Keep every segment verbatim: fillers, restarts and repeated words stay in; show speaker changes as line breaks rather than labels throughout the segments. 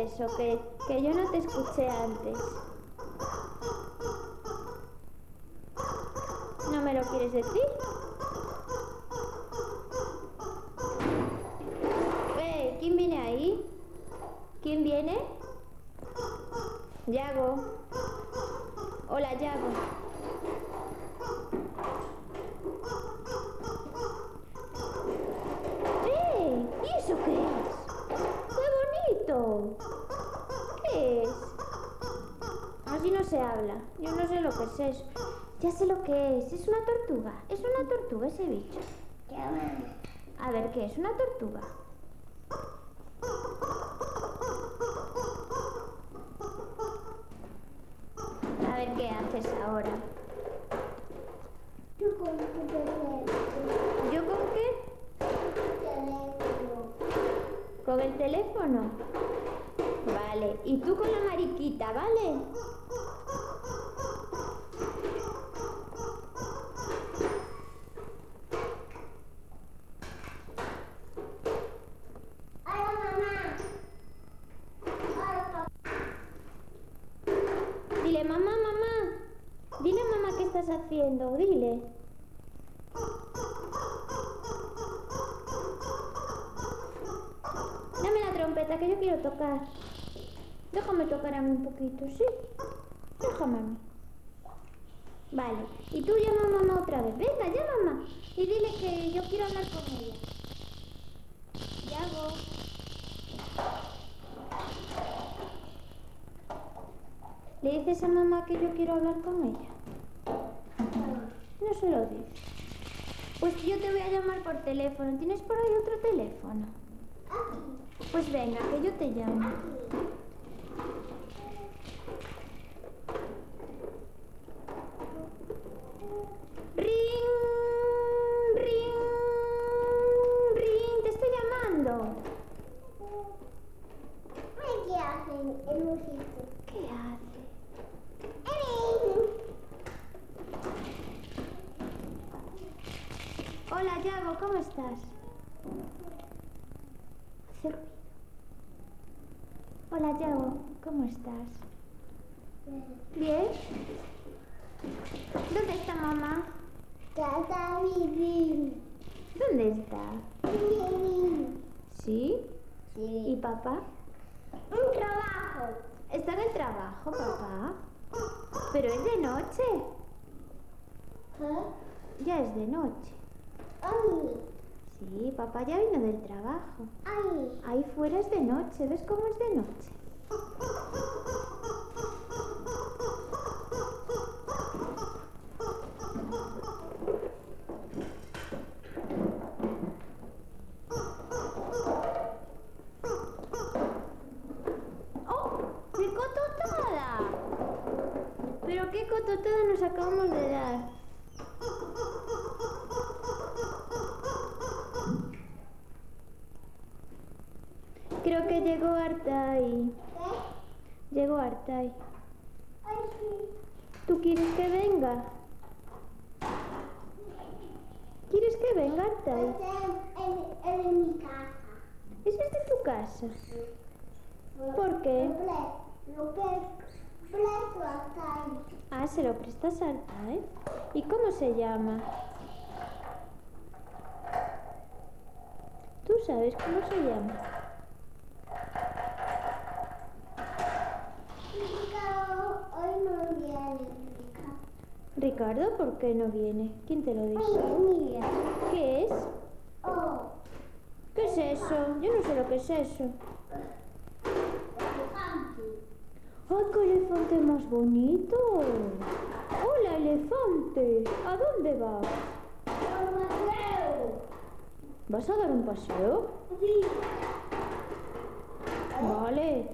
eso? Que, que yo no te escuché antes. ¿No me lo quieres decir? Eh, ¿quién viene ahí? ¿Quién viene? Yago. Hola, Yago. ¡Eh! ¿Y eso qué es? ¡Qué bonito! ¿Qué es? Así no se habla. Yo no sé lo que es eso. Ya sé lo que es. Es una tortuga. Es una tortuga ese bicho. A ver, ¿qué es? Una tortuga. A ver qué haces ahora.
¿Yo con qué teléfono?
¿Yo con qué?
Teléfono.
¿Con el teléfono? Vale. ¿Y tú con la mariquita, vale?
Hola, mamá. Hola, papá.
Dile, mamá, mamá. Dile, mamá, ¿qué estás haciendo? Dile. Dame la trompeta que yo quiero tocar. Déjame tocar a mí un poquito, ¿sí? Déjame a mí. Vale. Y tú llama a mamá otra vez. Venga, llama a mamá. Y dile que yo quiero hablar con ella. Yago. ¿Le dices a mamá que yo quiero hablar con ella? No se lo dices. Pues yo te voy a llamar por teléfono. ¿Tienes por ahí otro teléfono? Pues venga, que yo te llamo. Ring, ring, ring. Te estoy llamando.
¿Qué hacen el musito?
¿Qué hace? Hola, Yago, ¿cómo estás? Hace ruido. Hola, Yago, ¿cómo estás? ¿Bien? ¿Dónde está mamá?
Casa Vivi.
¿Dónde está?
Vivi.
¿Sí?
Sí.
¿Y papá?
Un trabajo.
¿Está en el trabajo, papá? Pero es de noche.
¿Qué?
Ya es de noche.
Ay.
Sí, papá ya vino del trabajo.
Ay.
Ahí fuera es de noche. ¿Ves cómo es de noche? ¡Oh! ¡Qué cototada! ¿Pero qué cototada nos acabamos de dar? Creo que llegó Artai.
¿Qué?
Llegó Artai.
Ay, sí.
¿Tú quieres que venga? ¿Quieres que venga Artai?
Este es en mi casa.
¿Ese es de tu casa? ¿Por qué?
Lo presto acá.
Ah, se lo prestas a Artai. ¿Y cómo se llama? ¿Tú sabes cómo se llama?
Ricardo hoy no viene.
Ricardo, ¿por qué no viene? ¿Quién te lo dice?
Mira, mira.
¿Qué es?
Oh,
¿Qué es eso? Yo no sé lo que es eso.
elefante.
¡Ay, qué elefante más bonito! ¡Hola, elefante! ¿A dónde vas?
Al paseo.
¿Vas a dar un paseo?
Sí.
Vale.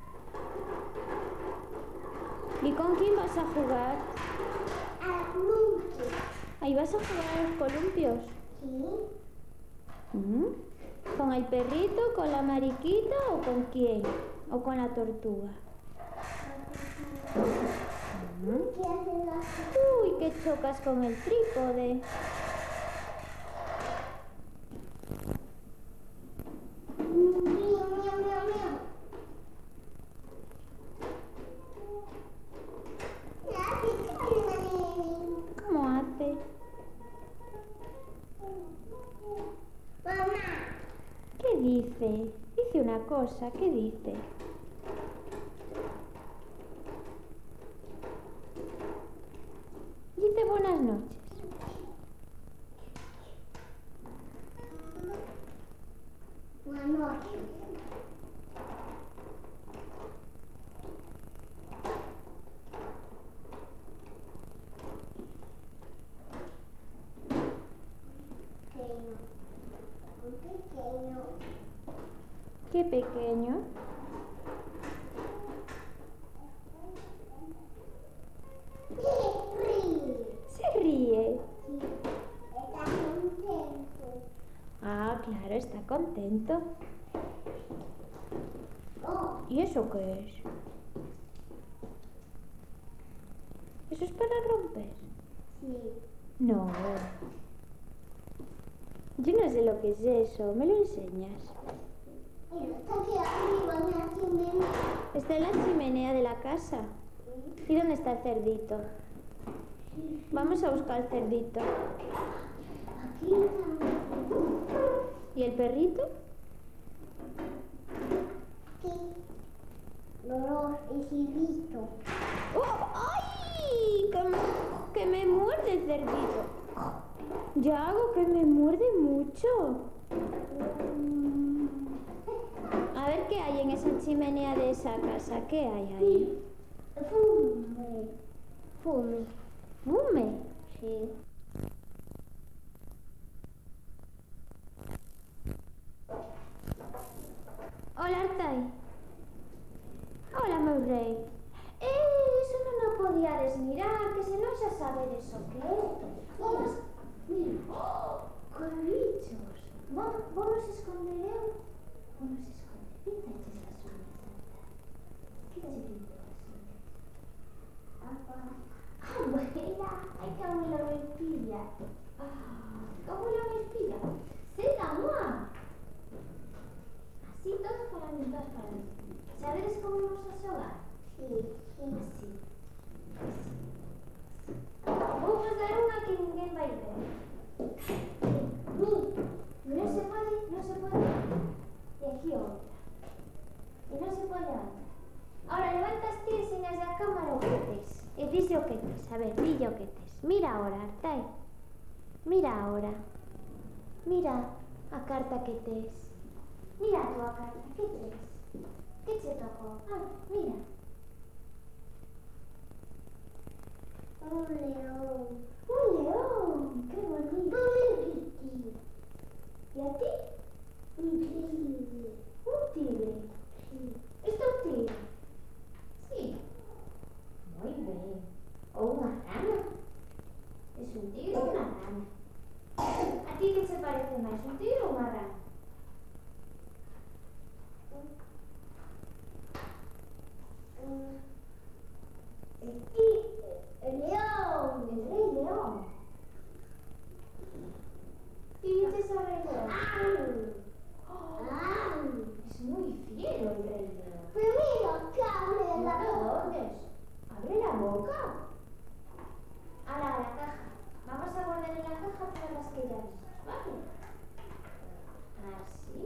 ¿Y con quién vas a jugar?
Al monte.
¿Ahí vas a jugar a los columpios?
Sí.
¿Mm? ¿Con el perrito, con la mariquita o con quién? ¿O con la tortuga? ¿Mm?
¿Qué hacen las
Uy, que chocas con el trípode.
Miau, miau, miau, miau.
una cosa. ¿Qué dice? Dice buenas noches.
Buenas noches. Pequeño. Un pequeño.
Qué pequeño.
Ríe.
Se ríe.
Sí. Está contento.
Ah, claro, está contento.
Oh,
¿Y eso qué es? ¿Eso es para romper?
sí.
No. Yo no sé lo que es eso. ¿Me lo enseñas?
Mira, está aquí arriba en la chimenea.
Está en la chimenea de la casa. ¿Y dónde está el cerdito? Vamos a buscar el cerdito.
Aquí está.
¿Y el perrito?
Aquí. Dolor, el cerdito.
¡Oh! ¡Ay! Que me, que me muerde el cerdito. Ya hago que me muerde mucho. A ver qué hay en esa chimenea de esa casa. ¿Qué hay ahí?
Fume. Fume.
¿Fume?
Sí.
Hola, Artai. Hola, meu rei. Eh, eso no lo podíades mirar, que si no ya sabe de eso qué es. Vamos, mira. ¡Oh! ¡Qué bichos! Vamos, vamos a esconderemos. Vamos a esconder. Pintaches las uñas, Artai. ¿Qué te pinto las uñas?
Papá.
Abuela, ay, que abuela me pilla. Ah, que abuela me pilla. ¡Se la mua! Así, todos para mí, todos para mí. ¿Sabes cómo vamos a xogar?
Sí, sí.
Así. Así. Vamos a dar unha que ninguén vai ver. Mi, no se pode, no se pode. E aquí outra. E non se pode outra. Ahora levantas ti e enseñas a cámara o que tes. E dice o que tes. A ver, dille o que tes. Mira ahora, Artai. Mira ahora. Mira a carta que tes. Mira a túa carta. Que tes? Que che tocou? Ah, mira.
Un león.
Un león. Qué bonito.
Un
¿Y a ti?
tigre.
Un tigre.
Sí.
¿Esto es un tigre? Sí. Muy bien. ¿O una rana? ¿Es un tigre o una rana? ¿A ti qué te parece más? ¿Un tigre o una rana?
El tigre. El león.
El rey león. ¿Y dices al rey león? Oh,
Ah.
es muy fiero el rey león.
Pero mira, que abre la
¿No
boca.
dónde? ¿Abre la boca? Ahora a la caja. Vamos a guardar en la caja todas las que ya vimos, ¿vale? Así.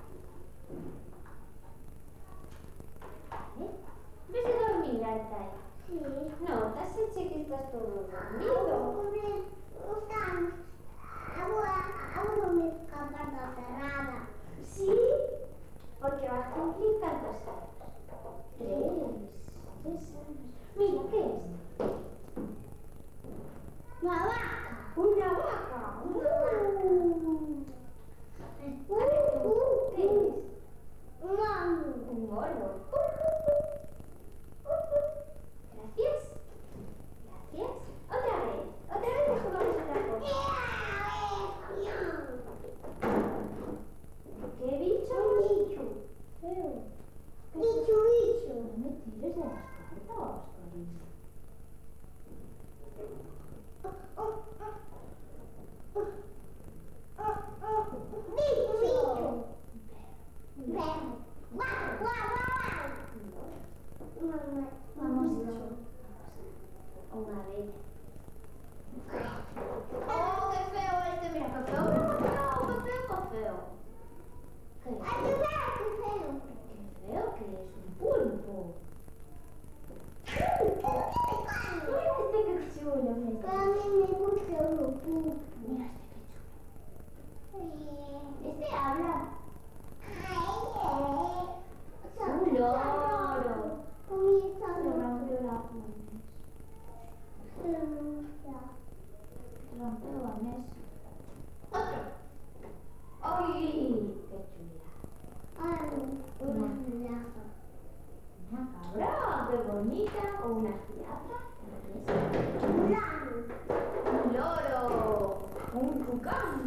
Vale. ¿Ves de dormir, Artai?
Sí.
No, te has hecho que estás todo dormido.
Ahora, ahora, ahora, ahora me cámara cerrada.
¿Sí? Porque vas a cumplir tantos años. Tres. Tres años. Mira, ¿qué es?
Una vaca.
Una vaca.
Una vaca.
Uh, uh, ¿qué es?
Un mono.
Un mono. Gracias. Gracias. Otra vez. Otra vez y jugamos a otra cosa. ¿Qué bicho?
Un bicho.
Feo.
Bicho, bicho.
No me tires de las cartas, cariño.
Bicho. Perro. Guau, guau, guau. Mamá.
Vamos, bicho. Una vez. ¡Oh, qué feo este! Mira, qué feo, qué feo, qué feo, qué feo. ¿Qué?
Ay, qué feo, qué feo.
pones. Otro. ¡Ay! ¡Qué chula!
Ay, una jirafa.
Una cabra, qué bonita. O una jirafa.
Un loro.
Un loro. Un tucán.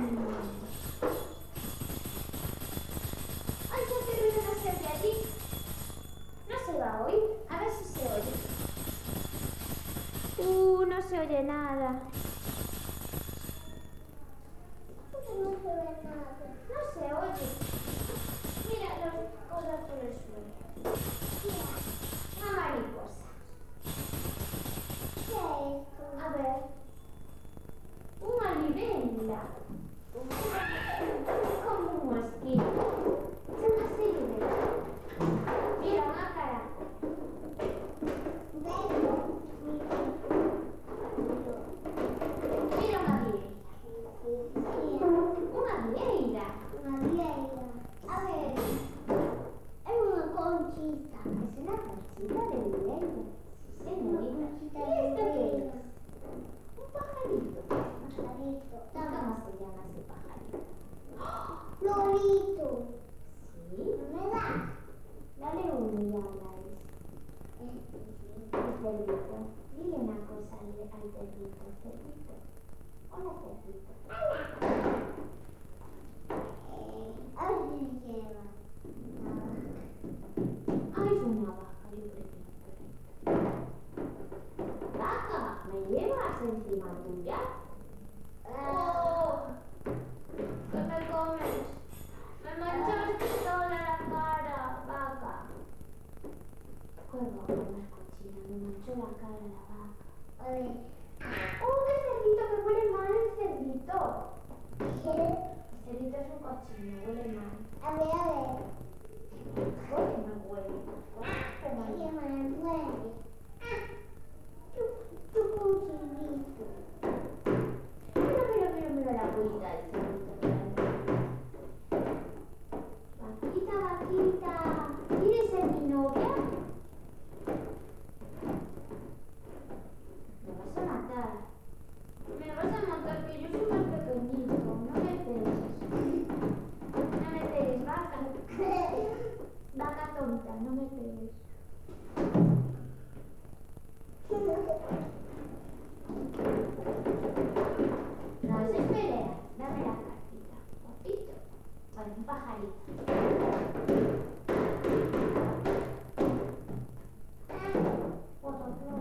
¡Ay, qué ruido no se oye allí! No se va a oír. A ver si se oye. Uh, no se oye nada.
No se ve nada.
No se oye. Mira las cosas por el suelo.
Mira,
Una mariposa.
¿qué es esto?
A ver. Una libélula. Como un mosquito. Se llama así libélula. Mira, una caracol.
Veo.
Mira una vieira.
Mira,
Una vieira.
una vieira. A ver, es una conchita.
Es una conchita de vieira. Sí, señorita.
Conchita
¿Y
de
esto qué
vieira.
es? Un pajarito.
Pajarito.
¿Cómo se llama ese pajarito?
Lorito.
Sí.
¿No me da?
Dale uno y habla eso. El cerdito. Dile una cosa al, al cerdito. Cerdito. Hola, cerdito.
Así lleva.
Ay, es una vaca. Yo creo que no. Vaca, ¿me llevas encima tuya? ¡Oh! ¿Qué me comes? Me manchaste toda la cara, vaca. ¡Qué vaca más cochina! Me manchó la cara la vaca.
A ver.
¡Oh, qué cerdito! ¡Que huele mal el cerdito! El cerdito es un cochino, huele mal.
A ver, a ver.
¿Por qué me huele? ¡Qué
¿Qué
mal!
me mueve? Ah, tu, tu cochinito.
Mira, mira, mira, mira la colita del cerdito. Vaquita, vaquita, ¿quieres ser mi novia? Me vas a matar. Me vas a matar, que yo soy más pequeñito. No me pegues. No me pegues, vaca. Vaca tonta, no me pegues. No se pelea. Dame la cartita. Papito. Bueno, un pajarito. Otro flor.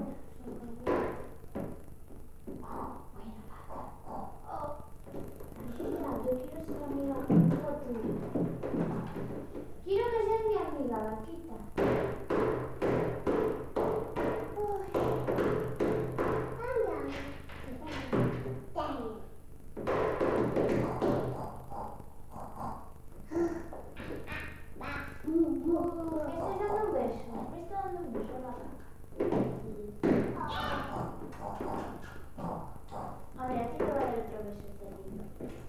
Oh, bueno, vaca. Oh. Tranquila, yo quiero ser amiga contigo tuya. Quiero que seas mi amiga, vaquita. Me estoy dando un beso. Me estoy dando un beso, vaca. A ver, aquí te voy a dar otro beso, cerdito.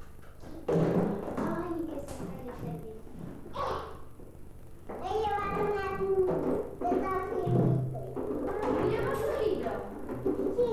Ay, qué sangre el cerdito.
Voy a llevar una de papelito.
¿Miramos un libro?
Sí.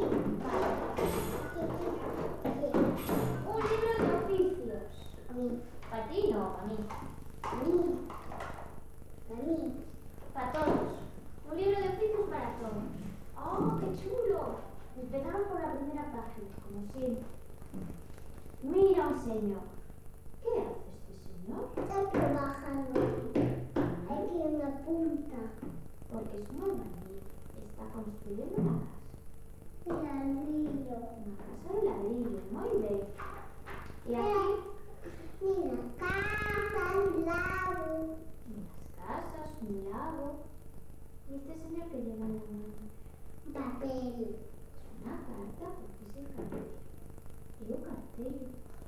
Un libro de oficios.
A mí.
Para ti no, para mí.
A mí. A mí.
Para todos. Un libro de oficios para todos. ¡Oh, qué chulo! Empezamos por la primera página, como siempre. Mira un señor. ¿Qué hace este señor?
Está trabajando. Aquí una punta.
Porque es un albañil. Está construyendo una casa.
Mira el río.
Una casa de ladrillo, muy bien. Y aquí,
Mira, casa, un lago.
unas casas, un lago. ¿Y este señor que lleva en la mano?
Papel.
Es una carta, porque es el cartel. Y un cartel.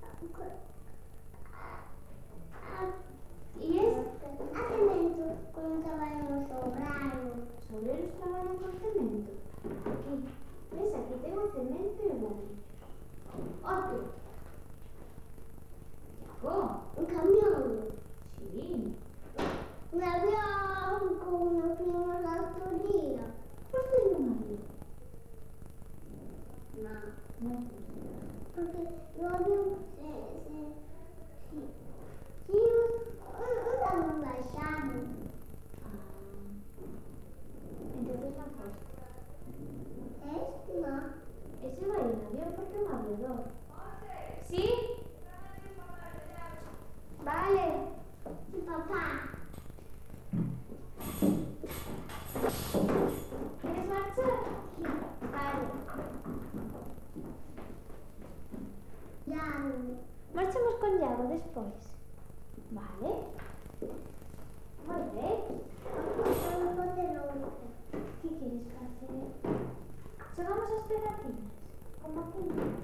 Y es
Hace cemento con un caballo sobrano.
sobre los trabajos con cemento. Aquí. ¿Ves? Aquí tengo cemento y ladrillos. Otro. Yago.
Un camión.
Sí.
Un avión con unos primos de autoría.
¿Por qué no me ayuda?
No.
No.
Porque yo
¿Quieres marchar? Vale.
Yago.
Marchamos con Yago después. Vale. Muy bien.
Algo de lo
¿Qué quieres hacer? ¿Jugamos a las pegatinas? ¿Cómo aquí?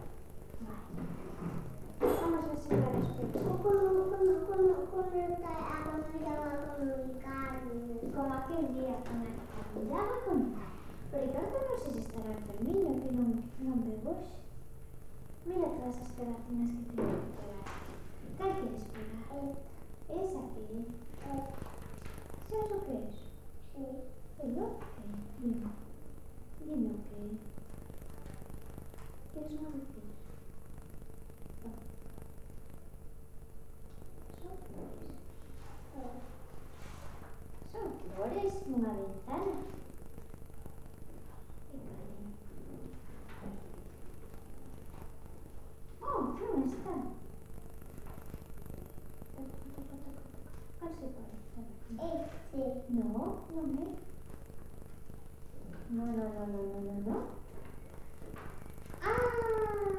Vale. Vamos a sacar las pegatinas.
Como como como como está a llama comunicarme.
Como aquel día con el que ya va a contar. Pero Ricardo no sé si estará enfermillo, que non, non vemos. Mira todas as pegatinas que tengo que pegar. ¿Cal quieres pegar? Esa que é. ¿Sabes o que es?
Sí.
¿Pero qué? Dime. Dime o que é. ¿Quieres non decir? No. Son flores. Son flores nunha ventana. Oh, non está. Cal se parece?
Este.
No, non é. No, no, no, no, no, no, no. Ah!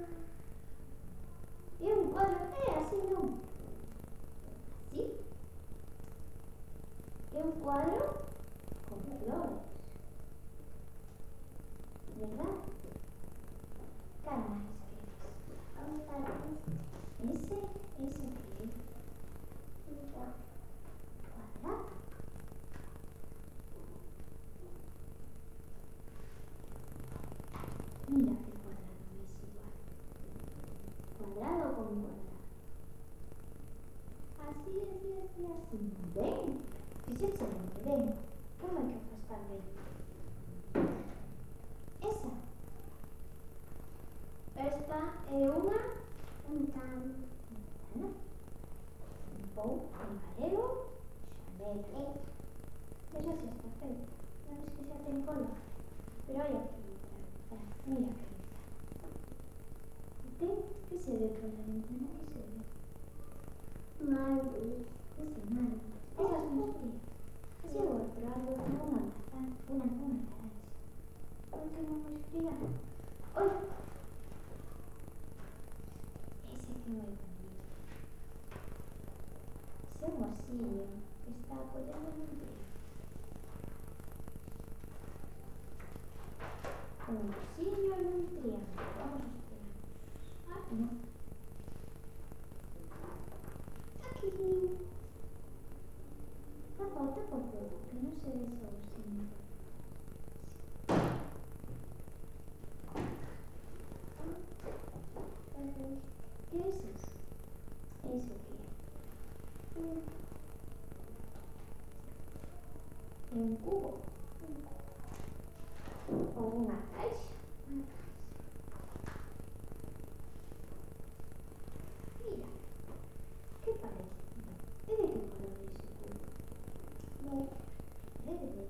É un cuadro, é así non. Así. É un cuadro con flores. ¿Verdad? Cal máis queres? Ese, ese que é? Cuadrado. Mira que cuadrado es igual. Cuadrado con cuadrado. Así, así, así, así. Ben, fíxese ben, ben. Como é que faz tan ben? Esa. Esta é unha
Ventana.
ventana. Un pouco en galego, xanela. Esa sí está feita. Non ves que xa ten cola? Pero hai aquí outra ventana. Mira que ventana. E ten, que se ve pola ventana? Que se ve?
Marble.
Ese malo. Esas son frías. Ese outro árbol é unha manzana, unha, unha naranja. Non tengo moi fría. Oi! Ese que moi bonito. Ese é un osillo que está apoyado nun triángulo. Un osillo en un triángulo. Vamos a esperar. Ah, no. Aquí. Tapa, tapa un pouco, que non se ve ese osillo. ¿Qué es eso? ¿Eso qué es? Un cubo. O una caixa. Mira, ¿qué parece? ¿Y de qué color es ese cubo? Verde.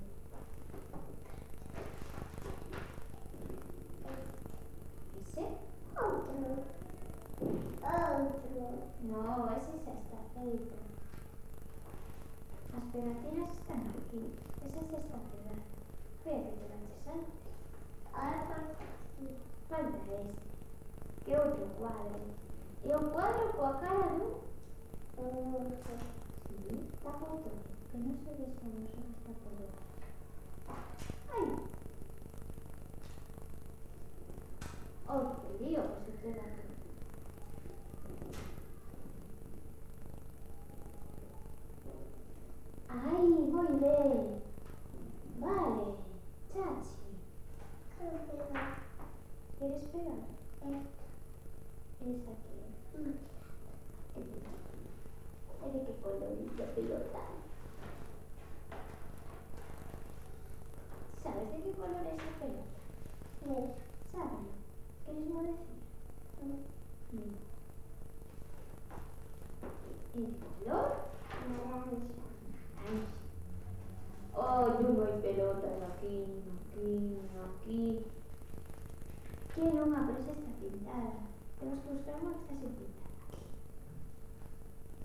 ¿Ese?
Otro. Otro.
No, ese ya está feito. Las pegatinas están aquí. Ese ya está pegado. Vea que te manches antes.
Ahora falta aquí.
Falta este. Que outro cuadro. E o cuadro coa cara dun...
Otro.
Sí, está por todo. Que non se ve só, só está por todo. Ai! Outro lío, que se queda todo. Ai, moi ben. Vale, chachi.
Creo que va.
Queres pegar?
Esta.
Esa que é.
Mm.
Que mira. É de que colorito pelota. Sabes de que color é esa pelota?
Sí.
Sábalo. Queres mo decir?
Mm.
Mira. É de color
Naranja.
naranja. Oh, non hai pelotas aquí, aquí, aquí. Que non, ah, pero esa está pintada. Temos que buscar unha que está sen pintar. Aquí.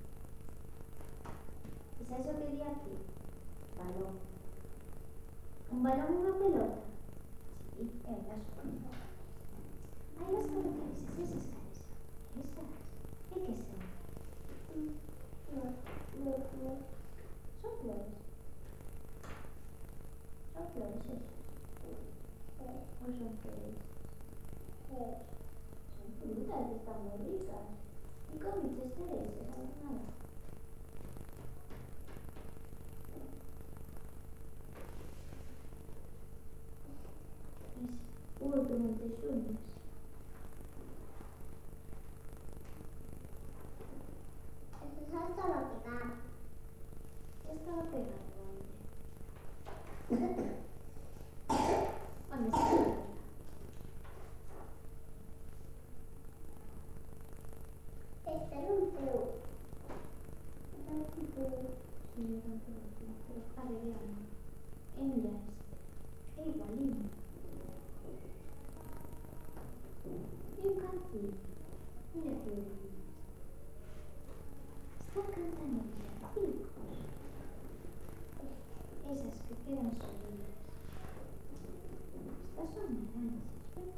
E sabes o que di aquí? Balón. ¿Un balón y una pelota? Sí, en las colocadas. Hay las colocadas, esas caras. Esas. ¿Y qué son?
No, no, no.
Son flores. Son flores esas. ¿O son flores? Son frutas que están muy ricas. ¿Y comiste cereces alguna vez? Uy, que no te sueñas.
Eso es hasta la pegar.
Estaba pegando ¿dónde? ¿Dónde estaba pegando?
Este era un flu. Era un flu.
Sí, yo tampoco, pero arreglando. Y mira este. Es igualito. Y un cantillo. Mira qué bonito. Están cantando villancicos. Esas que quedan solidas. Estas son naranjas, ¿verdad?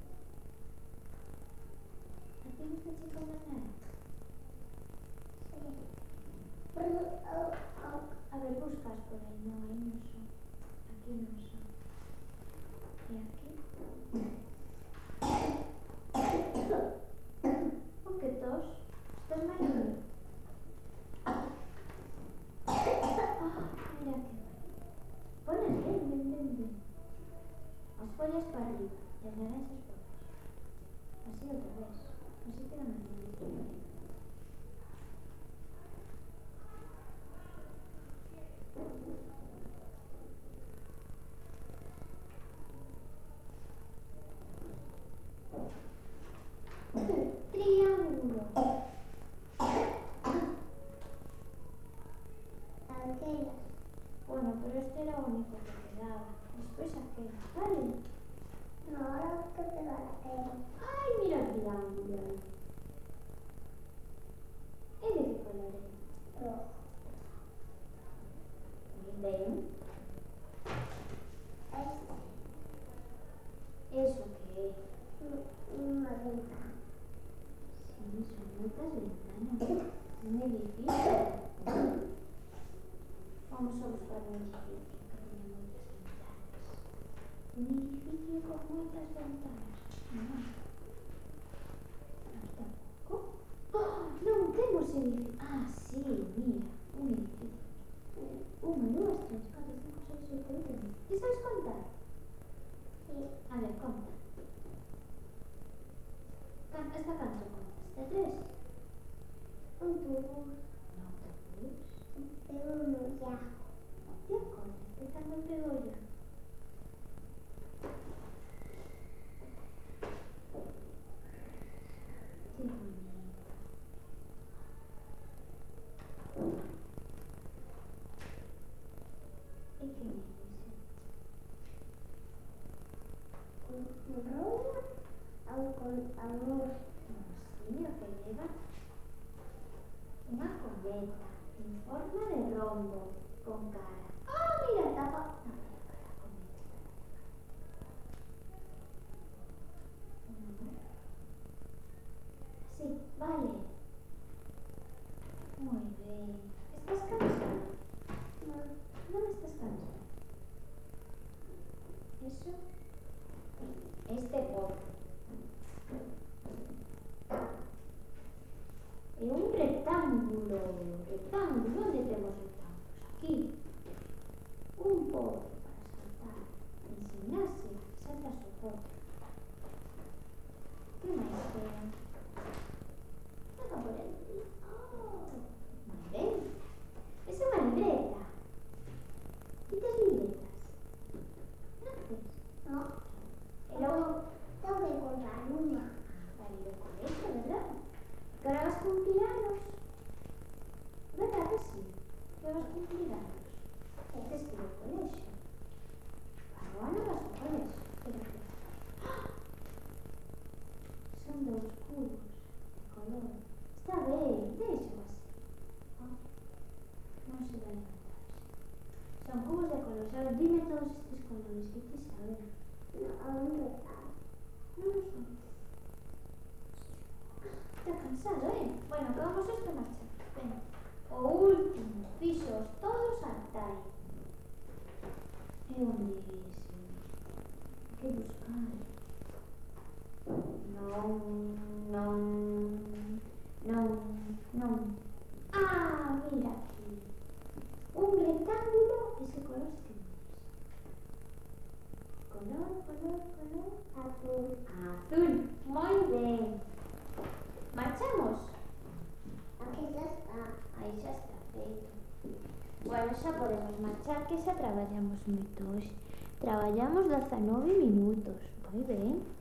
¿A ti no te chica una naranja?
Pero, oh, oh.
A ver, buscas por ahí. No, ahí no son. Aquí no son. ¿Y aquí? ¿Por qué tos? ¿Estás malito? Ah, mira qué bueno. Pones bien, bien, bien, bien. Las follas para arriba, las naranjas por abajo. Así otra vez. Así queda más bonito. Triángulo.
Aquella.
Bueno, pero este era lo único que quedaba. Después aquel. Vale.
No, ahora que te va a aquella.
Ay, mira el triángulo. ¿Y de qué color es?
Rojo.
Muy bien.
Este.
¿Eso qué es?
Una ventana.
Sí, son muchas ventanas. Un edificio. Vamos a buscar un edificio que tenga muchas ventanas. Un edificio con muchas ventanas. No. Aquí tampoco. ¡Oh! No, tenemos edificio. Ah, sí, mira. Un edificio. Uno, dos, tres, cuatro, cinco, seis, siete, ocho, nueve. ¿Te sabes contar?
Sí.
A ver, conta. Can- Esta canción contas. ¿De tres?
Un tubo.
No, de tres.
De uno ya.
¿Te acuerdas de cuando pegó ya? Qué bonito. ¿Y qué me dice?
Un rollo. A un con amor.
Sí, lo que lleva. Una cometa en forma de rombo con cara. ¡Ah, mira, tapa! No, mira, para la cometa. Sí, vale. Muy bien. ¿Estás cansado?
No.
No me estás cansado. Eso. Este porro. Y un rectángulo. Rectángulo. ¿Dónde tenemos rectángulos? Aquí. Un porro para saltar. En gimnasia. Salta soporte. ¿Qué más queda? Saca por ahí. Oh, muy bien. Es una libreta. ¿Quitas libretas? ¿No haces?
No.
Y luego sí te sabe.
No, aún no está.
No lo sé. Está cansado, ¿eh? Bueno, acabamos esta marcha. Venga. O último, pisos todos altai. ¿Y dónde es? Hay que buscar. No, no, no, no. Ah, mira aquí. Un rectángulo, ese color sí que me gusta. Color, color, color.
Azul.
Azul. Muy bien. ¿Marchamos?
Aquí ya está.
Aí xa está feito. Bueno, xa podemos marchar, que xa traballamos moito hoxe. Traballamos dezanove minutos. Moi ben.